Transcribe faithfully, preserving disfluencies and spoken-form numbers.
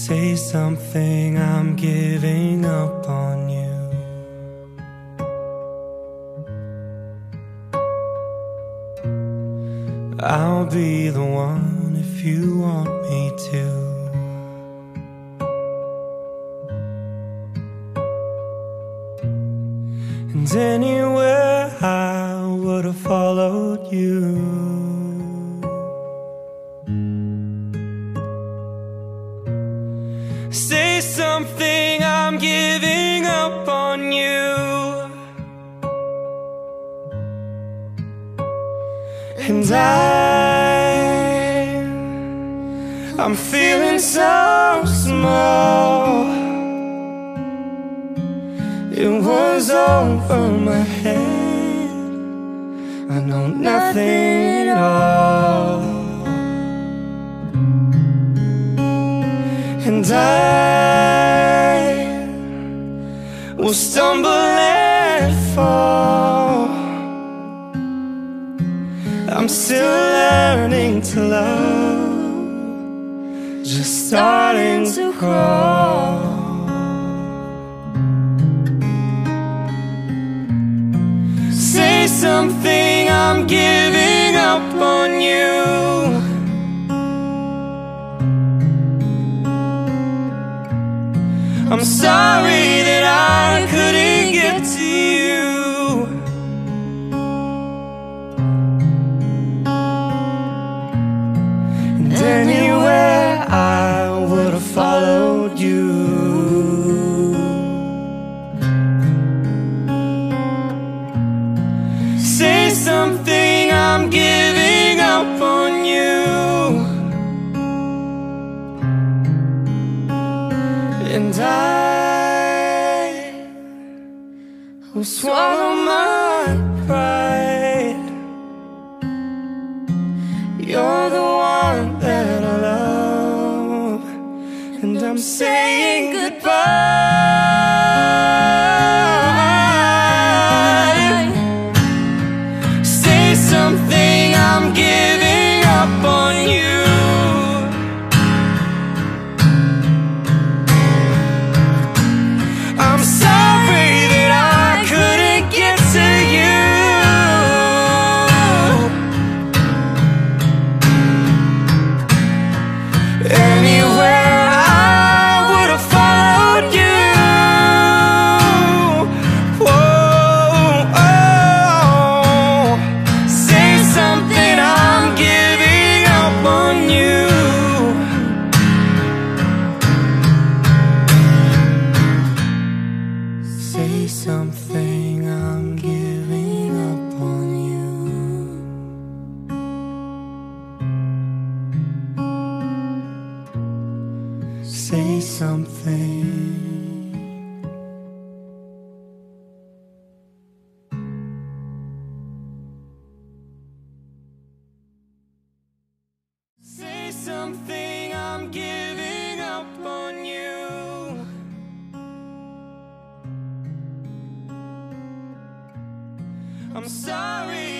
Say something, I'm giving up on you. I'll be the one if you want me to. And anywhere I would have followed you. Say something, I'm giving up on you. And I, I'm feeling so small. It was over my head. I know nothing at all. And I will stumble and fall. I'm still learning to love, just starting to crawl. Say something, I'm giving up on you. I'm sorry that I couldn't get to you. And anywhere I would have followed you. Say something, I'm giving up on you. And I will swallow my pride. You're the one that I love, and I'm saying goodbye. Say something, I'm giving up on you. I'm sorry that I couldn't get to you. Anywhere I would have followed you. Whoa, oh. Say something, I'm giving up on you. Say something, I'm giving up on you. Say something. Say something, I'm giving up on you. I'm sorry